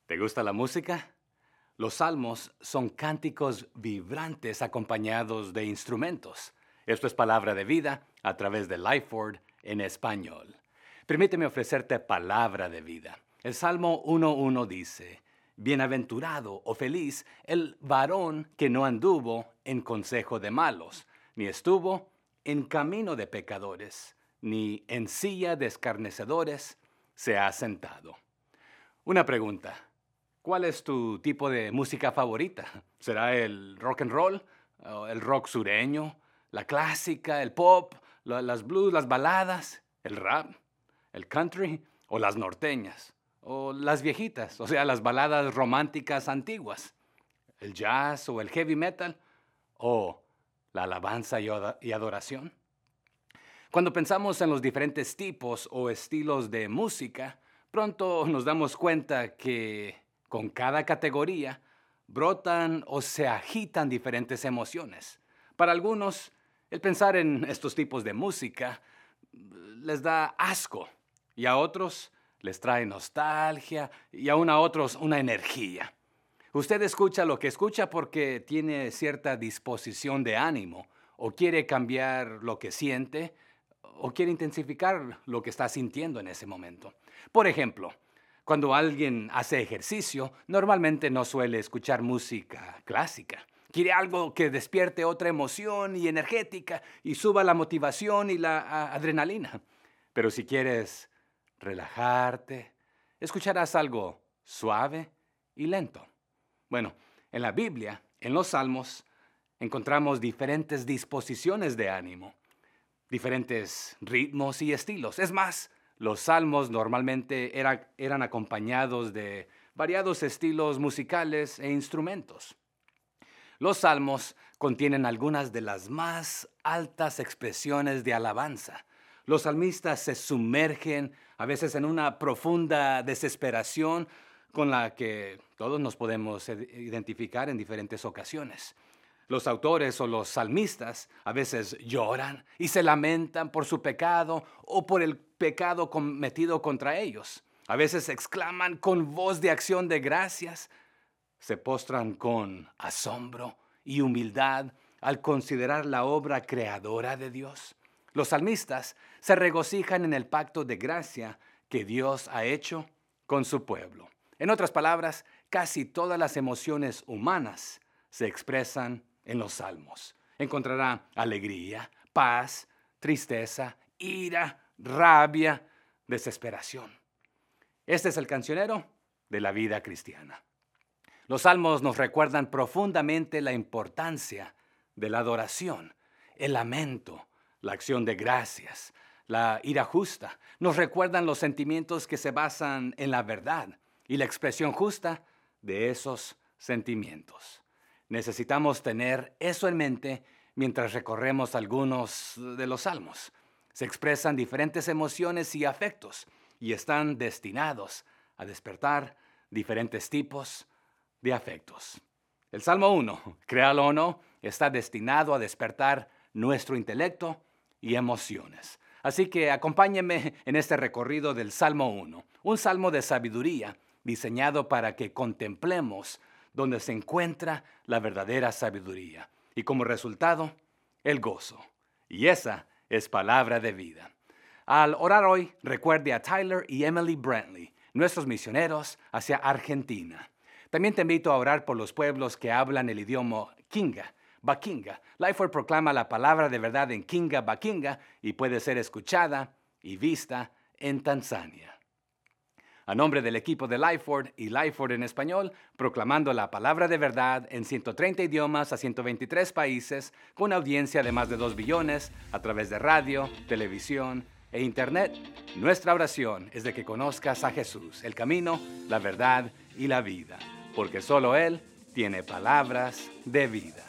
¿Te gusta la música? Los salmos son cánticos vibrantes acompañados de instrumentos. Esto es palabra de vida a través de Lifeword en español. Permíteme ofrecerte palabra de vida. El Salmo 1:1 dice: Bienaventurado o feliz el varón que no anduvo en consejo de malos, ni estuvo en camino de pecadores, ni en silla de escarnecedores se ha sentado. Una pregunta: ¿cuál es tu tipo de música favorita? ¿Será el rock and roll, o el rock sureño, la clásica, el pop, las blues, las baladas, el rap, el country o las norteñas? ¿O las viejitas, o sea, las baladas románticas antiguas? ¿El jazz o el heavy metal? ¿O la alabanza y adoración? Cuando pensamos en los diferentes tipos o estilos de música, pronto nos damos cuenta que con cada categoría brotan o se agitan diferentes emociones. Para algunos, el pensar en estos tipos de música les da asco, y a otros les trae nostalgia, y aún a otros una energía. Usted escucha lo que escucha porque tiene cierta disposición de ánimo, o quiere cambiar lo que siente, o quiere intensificar lo que está sintiendo en ese momento. Por ejemplo, cuando alguien hace ejercicio, normalmente no suele escuchar música clásica. Quiere algo que despierte otra emoción y energética y suba la motivación y la adrenalina. Pero si quieres relajarte, escucharás algo suave y lento. Bueno, en la Biblia, en los Salmos, encontramos diferentes disposiciones de ánimo, diferentes ritmos y estilos. Es más, los salmos normalmente eran acompañados de variados estilos musicales e instrumentos. Los salmos contienen algunas de las más altas expresiones de alabanza. Los salmistas se sumergen a veces en una profunda desesperación con la que todos nos podemos identificar en diferentes ocasiones. Los autores o los salmistas a veces lloran y se lamentan por su pecado o por el pecado cometido contra ellos. A veces exclaman con voz de acción de gracias. Se postran con asombro y humildad al considerar la obra creadora de Dios. Los salmistas se regocijan en el pacto de gracia que Dios ha hecho con su pueblo. En otras palabras, casi todas las emociones humanas se expresan en los salmos. Encontrará alegría, paz, tristeza, ira, rabia, desesperación. Este es el cancionero de la vida cristiana. Los salmos nos recuerdan profundamente la importancia de la adoración, el lamento, la acción de gracias, la ira justa. Nos recuerdan los sentimientos que se basan en la verdad y la expresión justa de esos sentimientos. Necesitamos tener eso en mente mientras recorremos algunos de los salmos. Se expresan diferentes emociones y afectos y están destinados a despertar diferentes tipos de afectos. El Salmo 1, créalo o no, está destinado a despertar nuestro intelecto y emociones. Así que acompáñenme en este recorrido del Salmo 1, un salmo de sabiduría diseñado para que contemplemos donde se encuentra la verdadera sabiduría y como resultado, el gozo. Y esa es palabra de vida. Al orar hoy, recuerde a Tyler y Emily Brantley, nuestros misioneros hacia Argentina. También te invito a orar por los pueblos que hablan el idioma Kinga, Bakinga. Lifeword proclama la palabra de verdad en Kinga, Bakinga y puede ser escuchada y vista en Tanzania. A nombre del equipo de Lifeword y Lifeword en español, proclamando la palabra de verdad en 130 idiomas a 123 países, con audiencia de más de 2 billones a través de radio, televisión e internet, nuestra oración es de que conozcas a Jesús, el camino, la verdad y la vida, porque solo Él tiene palabras de vida.